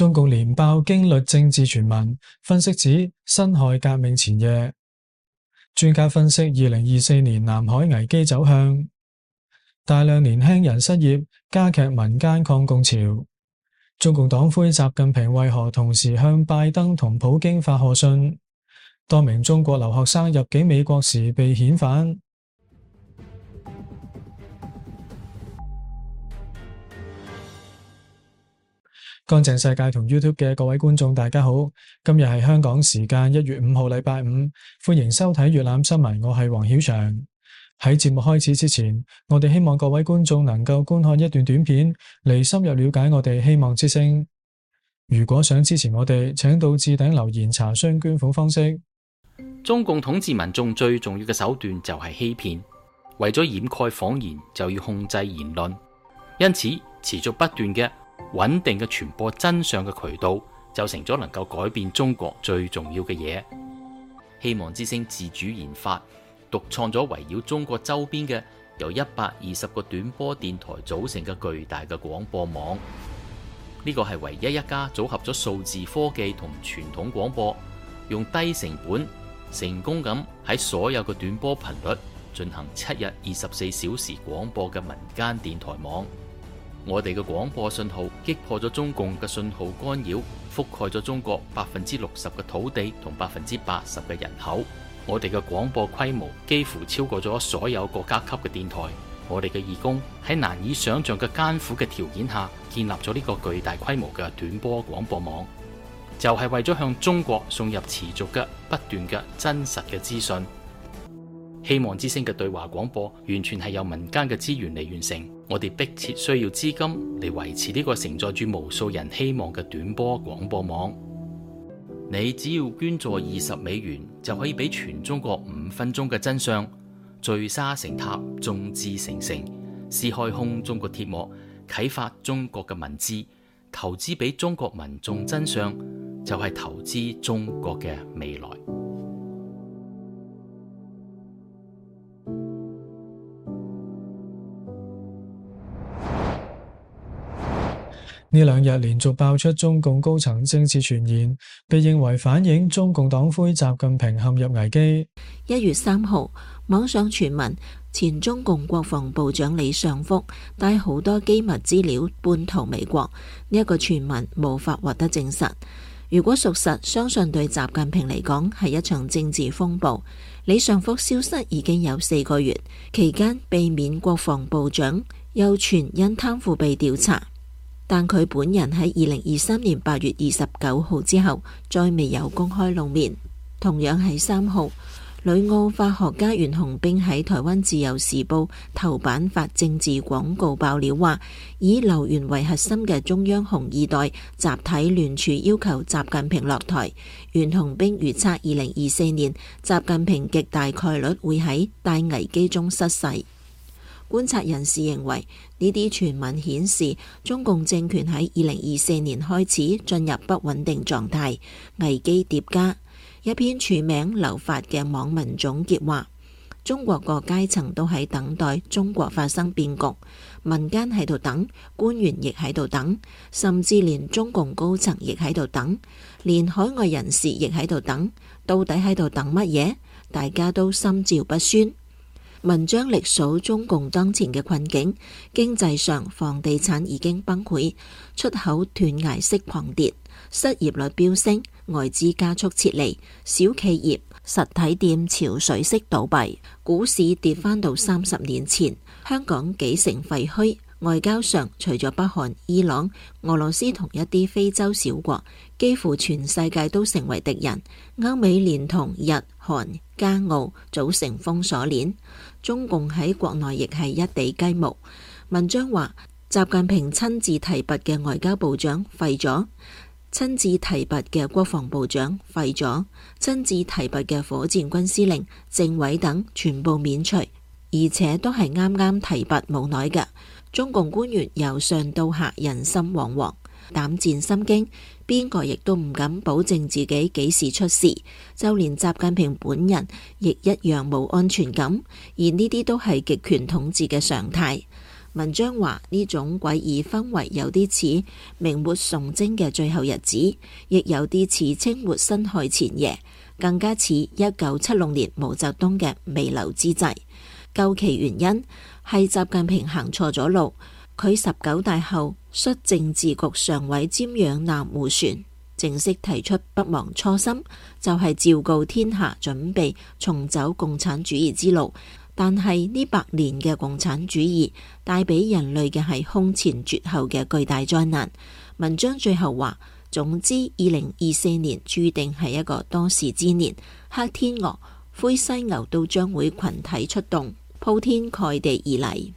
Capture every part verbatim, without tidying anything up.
中共連爆驚慄政治傳聞，分析指辛亥革命前夜。專家分析二零二四年南海危機走向，大量年輕人失業，加劇民間抗共潮。中共黨魁習近平為何同時向拜登同普京發賀信？多名中國留學生入境美國時被遣返。乾淨世界同 YouTube 嘅各位觀眾大家好，今日係香港時間一月五號禮拜五，歡迎收睇粵覽新聞，我係黃曉翔。喺節目開始之前，我哋希望各位觀眾能夠觀看一段短片，嚟深入了解我哋希望之聲。如果想支持我哋，請到置頂留言查詢捐款方式。 中共統治民眾最重要嘅手段就係欺騙，為咗掩蓋謊言，就要控制言論，因此持續不斷嘅穩定嘅傳播真相嘅渠道，就成咗能夠改變中國最重要嘅嘢。希望之聲自主研發、獨創咗圍繞中國周邊嘅由一百二十個短波電台組成嘅巨大嘅廣播網。呢個係唯一一家組合咗數字科技同傳統廣播，用低成本成功咁喺所有嘅短波頻率進行七日二十四小時廣播嘅民間電台網。我哋嘅廣播信號擊破咗中共嘅信號干擾，覆蓋咗中國百分之六十嘅土地同百分之八十嘅人口。我哋嘅廣播規模幾乎超過咗所有國家級嘅電台。我哋嘅義工喺難以想象嘅艱苦嘅條件下，建立咗呢個巨大規模嘅短波廣播網，就係為咗向中國送入持續嘅不斷嘅真實嘅資訊。希望之聲嘅對話廣播完全係由民間嘅資源嚟完成，我哋迫切需要資金嚟維持呢個承載住無數人希望嘅短波廣播網。你只要捐助二十美元，就可以俾全中國五分鐘嘅真相，聚沙成塔，眾志成城，撕開空中國鐵幕，啟發中國嘅文字，投資俾中國民眾真相，就係投資中國嘅未來。 呢兩日連續爆出中共高層政治傳言，被認為反映中共黨魁習近平陷入危機。 一月三號，網上傳聞前中共國防部長李尚福帶好多機密資料叛逃美國，呢、這、一個傳聞無法獲得證實。如果屬實，相信對習近平嚟講係一場政治風暴。李尚福消失已經有四個月，期間被免國防部長，又傳因貪腐被調查。但佢本人喺二零二三年八月二十九號之後，再未有公開露面。同樣係三號，旅澳化學家袁洪兵喺台灣自由時報頭版發政治廣告爆料，話以劉源為核心嘅中央紅二代集體聯署要求習近平落台。袁洪兵預測二零二四年習近平極大概率會喺大危機中失勢。觀察人士認為，呢啲傳聞顯示中共政權喺二零二四年開始進入不穩定狀態，危機疊加。一篇署名留法嘅網民總結話：中國各階層都喺等待中國發生變局，民間喺度等，官員亦喺度等，甚至連中共高層亦喺度等，連海外人士亦喺度等。到底喺度等乜嘢？大家都心照不宣。文章歷數中共當前嘅困境，經濟上房地產已經崩潰，出口斷崖式狂跌，失業率飆升，外資加速撤離，小企業實體店潮水式倒閉，股市跌返到三十年前，香港幾成廢墟。外交上，除咗北韓、伊朗、俄羅斯同一啲非洲小國，幾乎全世界都成為敵人。歐美連同日、韓、加、澳組成封鎖鏈，中共喺國內亦係一地雞毛。文章話，習近平親自提拔嘅外交部長廢咗，親自提拔嘅國防部長廢咗，親自提拔嘅火箭軍司令、政委等全部免除，而且都係啱啱提拔冇耐嘅。中共官員由上到下人心惶惶，膽戰心驚，邊個亦都唔敢保證自己幾時出事，就連習近平本人亦一樣冇安全感，而呢啲都係極權統治嘅常態。 文章話呢種詭異氛圍有啲似明末崇禎嘅最後日子，亦有啲似清末辛亥前夜，更加似一九七六年毛澤東嘅彌留之際。究其原因係習近平行錯咗路，佢十九大後率政治局常委瞻仰南湖船，正式提出不忘初心，就係昭告天下準備重走共產主義之路。但係呢百年嘅共產主義帶俾人類嘅係空前絕後嘅巨大災難。文章最後話，總之二零二四年注定係一個多事之年，黑天鵝、灰犀牛都將會群體出動，鋪天蓋地而嚟。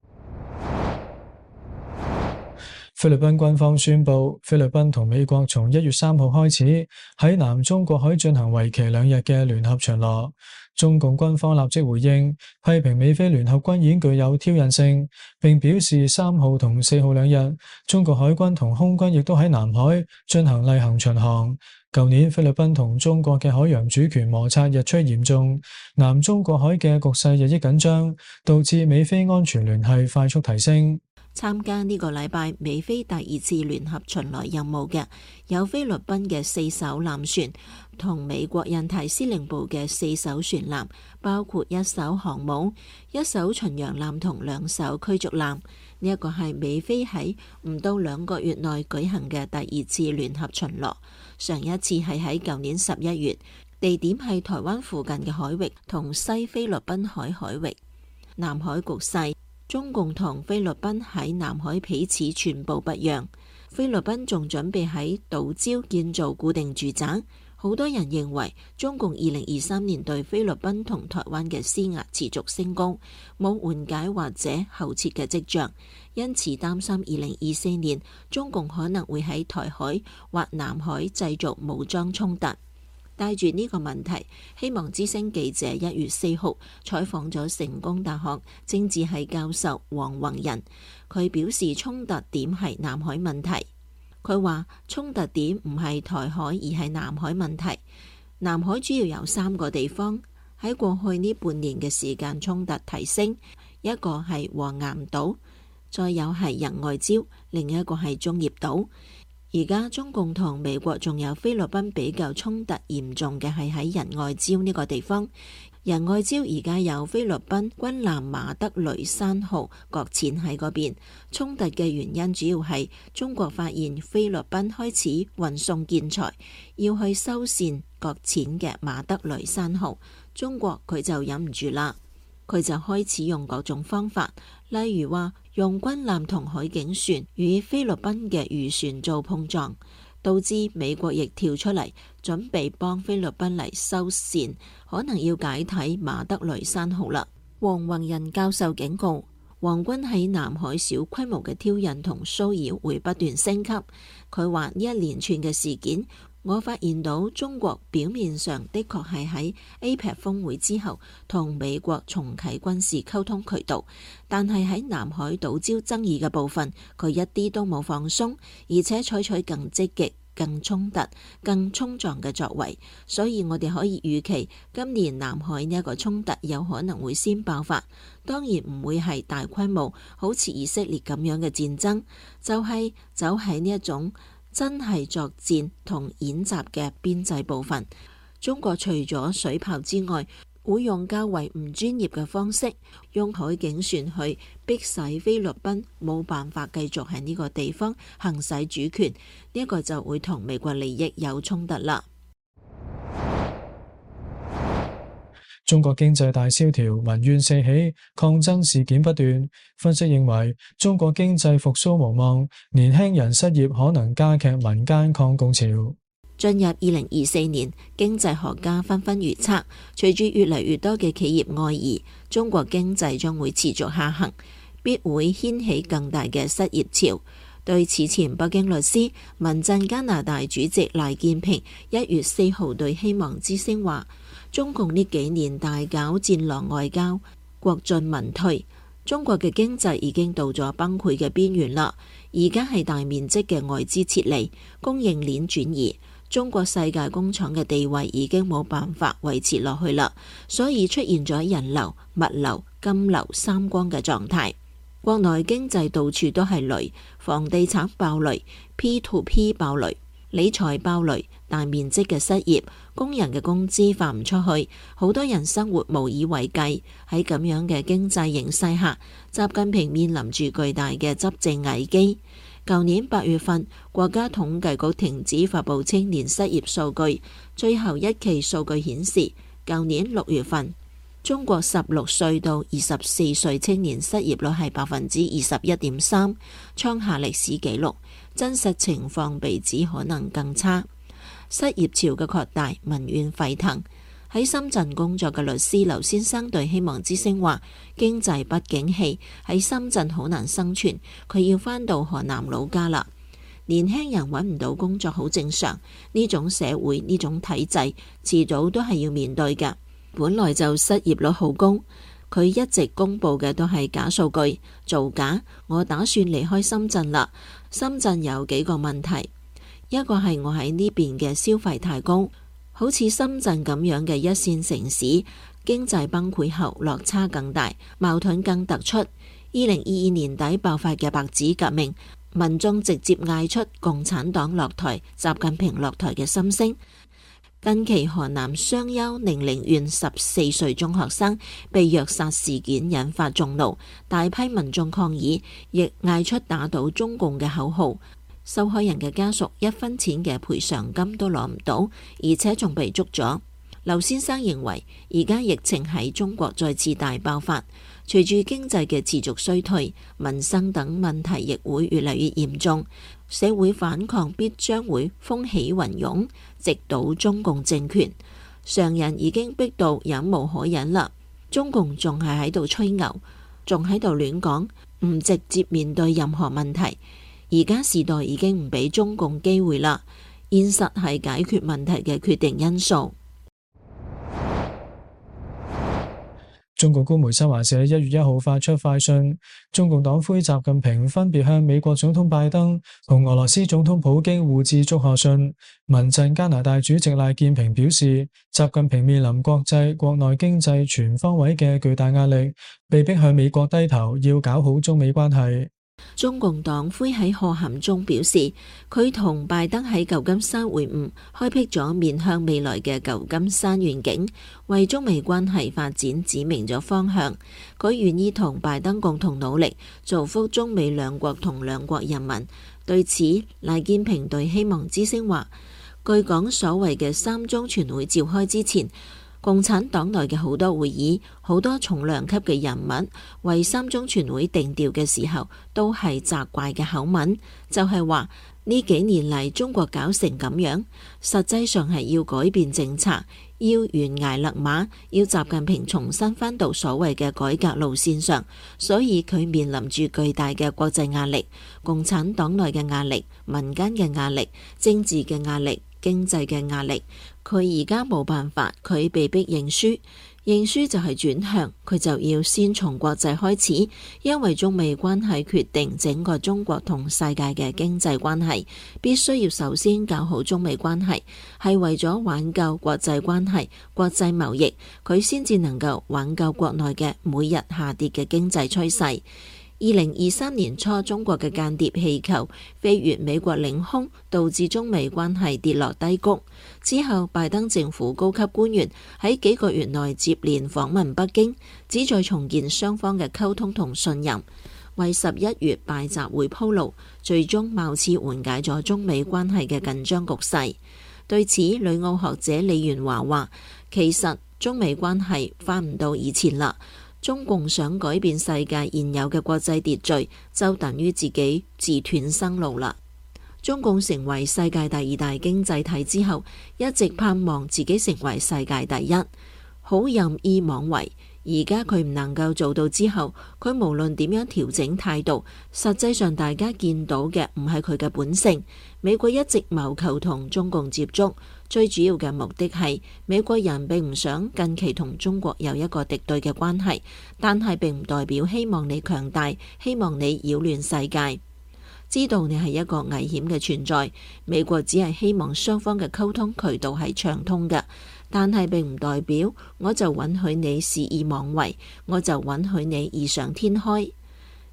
菲律賓軍方宣布，菲律賓同美國從一月三號開始喺南中國海進行為期兩日嘅聯合巡邏。中共軍方立即回應，批評美菲聯合軍演具有挑釁性，並表示三號同四號兩日，中國海軍同空軍亦都喺南海進行例行巡航。舊年菲律賓同中國嘅海洋主權摩擦日趨嚴重，南中國海嘅局勢日益緊張，導致美菲安全聯繫快速提升。 參加呢個禮拜美菲第二次聯合巡邏任務嘅有菲律賓嘅四艘艦船同美國印太司令部嘅四艘船艦，包括一艘航母、一艘巡洋艦同兩艘驅逐艦。呢一個係美菲喺唔到兩個月內舉行嘅第二次聯合巡邏。上一次係喺舊年十一月，地點係台灣附近嘅海域同西菲律賓海海域。南海局勢，中共同菲律賓喺南海彼此寸步不讓。菲律賓仲準備喺島礁建造固定住宅。好多人認為中共二零二三年對菲律賓同台灣嘅施壓持續升高，冇緩解或者後撤嘅跡象，因此擔心二零二四年中共可能會喺台海或南海製造武裝衝突。帶住呢個問題，希望之聲記者一月四號採訪咗成功大學政治系教授黃宏仁，佢表示衝突點係南海問題。佢話衝突點唔係台海而係南海問題。南海主要有三個地方，喺過去呢半年嘅時間衝突提升，一個係黃岩島，再有係仁愛礁，另一個係中業島。而家中共同美國仲有菲律賓比較衝突嚴重嘅係喺仁愛礁呢個地方。仁愛礁而家有菲律賓軍艦馬德雷山號擱淺喺嗰邊，衝突嘅原因主要係中國發現菲律賓開始運送建材，要去修繕擱淺嘅馬德雷山號，中國佢就忍唔住啦，佢就開始用各種方法，例如話用軍艦同海警船與菲律賓嘅漁船做碰撞，導致美國亦跳出嚟準備幫菲律賓嚟修繕，可能要解體馬德雷山號啦。黃宏仁教授警告，皇軍喺南海小規模嘅挑釁同騷擾會不斷升級。佢話呢一連串嘅事件，我發現到中國表面上的確係喺 A P E C 峰會之後同美國重啟軍事溝通渠道，但係喺南海島礁爭議嘅部分，佢一啲都冇放鬆，而且採取更積極、更衝突、更衝撞嘅作為。所以我哋可以預期今年南海呢一個衝突有可能會先爆發，當然唔會係大規模好似以色列咁樣嘅戰爭，就係走喺呢一種真係作戰同演習嘅邊際部分。中國除咗水炮之外，會用較為唔專業嘅方式，用海警船去逼使菲律賓冇辦法繼續喺呢個地方行使主權，呢、這、一個就會同美國利益有衝突啦。 中國經濟大蕭條，民怨四起，抗爭事件不斷。分析認為，中國經濟復甦無望，年輕人失業可能加劇民間抗共潮。 進入二零二四年，經濟學家紛紛預測，隨住越嚟越多嘅企業外移，中國經濟將會持續下行，必會掀起更大嘅失業潮。對此前北京律師、民陣加拿大主席賴建平一月四號對希望之聲話，中共呢幾年大搞戰狼外交，國進民退，中國嘅經濟已經到咗崩潰嘅邊緣啦。而家係大面積嘅外資撤離，供應鏈轉移，中國世界工廠嘅地位已經冇辦法維持落去啦，所以出現咗人流、物流、金流三光嘅狀態。 國內經濟到處都係雷，房地產爆雷 ，P to P 爆雷，理財爆雷，大面積嘅失業，工人嘅工資發唔出去，好多人生活無以為繼。喺咁樣嘅經濟形勢下，習近平面臨住巨大嘅執政危機。舊年八月份，國家統計局停止發佈青年失業數據，最後一期數據顯示，舊年六月份，中國十六歲到二十四歲青年失業率係百分之二十一點三，創下歷史紀錄。真實情況被指可能更差。失業潮嘅擴大，民怨沸騰。喺深圳工作嘅律師劉先生對希望之聲話：經濟不景氣，喺深圳好難生存，佢要返到河南老家啦。年輕人揾唔到工作好正常，呢種社會呢種體制，遲早都係要面對嘅。本來就失業率好高，佢一直公布嘅都係假數據，造假。我打算離開深圳啦。深圳有幾個問題，一個係我喺呢邊嘅消費太高，好似深圳咁樣嘅一線城市，經濟崩潰後落差更大，矛盾更突出。二零二二年底爆發嘅白紙革命，民眾直接嗌出共產黨落台、習近平落台嘅心聲。近期河南商丘寧陵縣十四歲中學生被虐殺事件引發眾怒，大批民眾抗議，亦嗌出打倒中共嘅口號。受害人嘅家屬一分錢嘅賠償金都攞唔到，而且仲被捉咗。劉先生認為，而家疫情喺中國再次大爆發，隨住經濟嘅持續衰退，民生等問題亦會越嚟越嚴重，社會反抗必將會風起雲湧，直搗中共政權。常人已經逼到忍無可忍啦，中共仲係喺度吹牛，仲喺度亂講，唔直接面對任何問題。而家時代已經唔俾中共機會啦，現實係解決問題嘅決定因素。 中國官媒新華社一月一號發出快訊，中共黨魁習近平分別向美國總統拜登同俄羅斯總統普京互致祝賀信。民陣加拿大主席賴建平表示，習近平面臨國際、國內經濟全方位嘅巨大壓力，被迫向美國低頭，要搞好中美關係。 中共黨魁喺賀函中表示，佢同拜登喺舊金山會晤，開闢咗面向未來嘅舊金山願景，為中美關係發展指明咗方向。佢願意同拜登共同努力，造福中美兩國同兩國人民。對此，賴建平對希望之聲話，據講所謂嘅三中全會召開之前，共產黨內嘅好多會議，好多重量級嘅人物為三中全會定調嘅時候，都係責怪嘅口吻，就係話呢幾年嚟中國搞成咁樣，實際上係要改變政策，要懸崖勒馬，要習近平重新返到所謂嘅改革路線上，所以佢面臨住巨大嘅國際壓力、共產黨內嘅壓力、民間嘅壓力、政治嘅壓力、經濟嘅壓力。佢而家冇辦法，佢被逼認輸，認輸就係轉向，佢就要先從國際開始，因為中美關係決定整個中國同世界嘅經濟關係，必須要首先搞好中美關係，係為咗挽救國際關係、國際貿易，佢先至能夠挽救國內嘅每日下跌嘅經濟趨勢。二零二三年初，中國嘅間諜氣球飛越美國領空，導致中美關係跌落低谷。之後，拜登政府高級官員喺幾個月內接連訪問北京，旨在重建雙方嘅溝通同信任，為十一月拜習會鋪路，最終貌似緩解咗中美關係嘅緊張局勢。對此，旅澳學者李元華話：其實中美關係返唔到以前啦。中共想改變世界現有嘅國際秩序，就等於自己自斷生路啦。中共成為世界第二大經濟體之後，一直盼望自己成為世界第一，好任意妄為。而家佢唔能夠做到之後，佢無論點樣調整態度，實際上大家見到嘅唔係佢嘅本性。美國一直謀求同中共接觸，最主要嘅目的係美國人並唔想近期同中國有一個敵對嘅關係，但係並唔代表希望你強大，希望你擾亂世界。知道你係一個危險嘅存在，美國只係希望雙方嘅溝通渠道係暢通嘅，但係並唔代表我就允許你肆意妄為，我就允許你異想天開。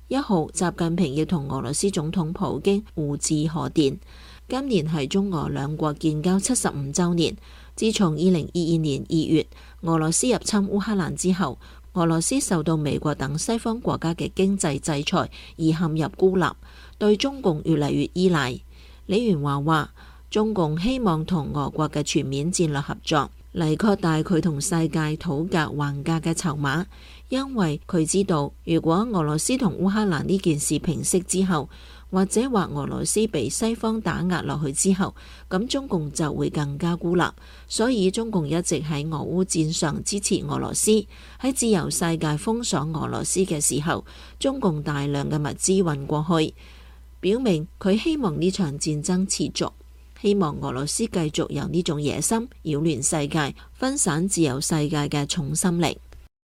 一號，習近平亦同俄羅斯總統普京互致賀電。今年係中俄兩國建交七十五週年。自從二零二二年二月俄羅斯入侵烏克蘭之後，俄羅斯受到美國等西方國家嘅經濟制裁而陷入孤立，對中共越嚟越依賴。李元華話：中共希望同俄國嘅全面戰略合作嚟擴大佢同世界討價還價嘅籌碼，因為佢知道，如果俄羅斯同烏克蘭呢件事平息之後，或者話俄羅斯被西方打壓落去之後，咁中共就會更加孤立。所以中共一直喺俄烏戰上支持俄羅斯。喺自由世界封鎖俄羅斯嘅時候，中共大量嘅物資運過去，表明佢希望呢場戰爭持續，希望俄羅斯繼續有呢種野心，擾亂世界，分散自由世界嘅重心力。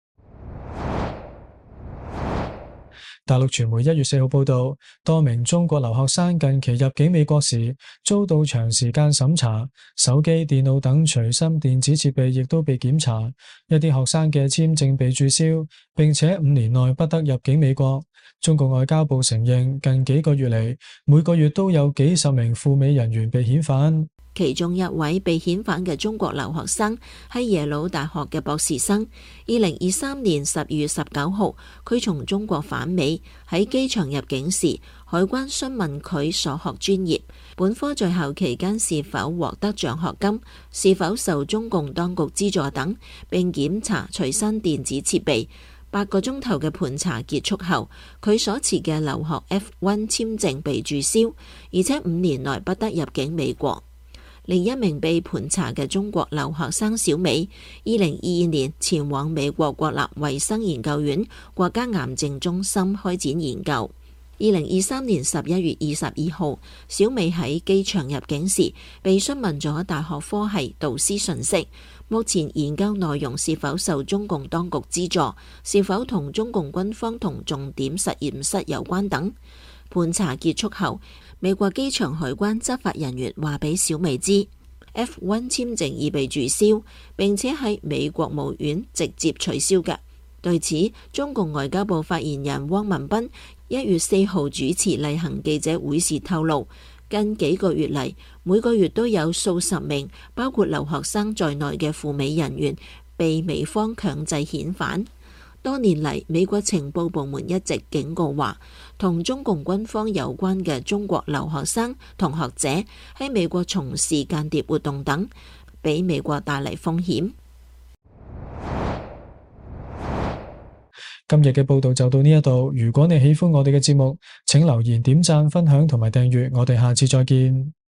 大陸傳媒一月四號報道，多名中國留學生近期入境美國時遭到長時間審查，手機、電腦等隨身電子設備亦都被檢查，一啲學生嘅簽證被註銷，並且五年內不得入境美國。中國外交部承認，近幾個月嚟，每個月都有幾十名赴美人員被遣返。 其中一位被遣返嘅中國留學生係耶魯大學嘅博士生。二零二三年十二月十九號，佢從中國返美，喺機場入境時，海關詢問佢所學專業、本科在校期間是否獲得獎學金、是否受中共當局資助等，並檢查隨身電子設備。八個鐘頭嘅盤查結束後，佢所持嘅留學 F 一 簽證被註銷，而且五年內不得入境美國。另一名被盤查嘅中國留學生小美，二零二二年前往美國國立衛生研究院國家癌症中心開展研究。二零二三年十一月二十二號，小美喺機場入境時被詢問咗大學科系導師信息，目前研究內容是否受中共當局資助，是否同中共軍方同重點實驗室有關等。盤查結束後，美國機場海關執法人員話俾小美知 F 一 簽證已被註銷，並且喺美國務院直接取消嘅。對此，中共外交部發言人汪文斌一月四號主持例行記者會時透露，近幾個月嚟，每個月都有數十名包括留學生在內嘅赴美人員被美方強制遣返。多年嚟，美國情報部門一直警告話，同中共軍方有關嘅中國留學生同學者喺美國從事間諜活動等，俾美國帶嚟風險。 今日嘅報道就到呢一度，如果你喜歡我哋嘅節目，請留言、點讚、分享同埋訂閱，我哋下次再見。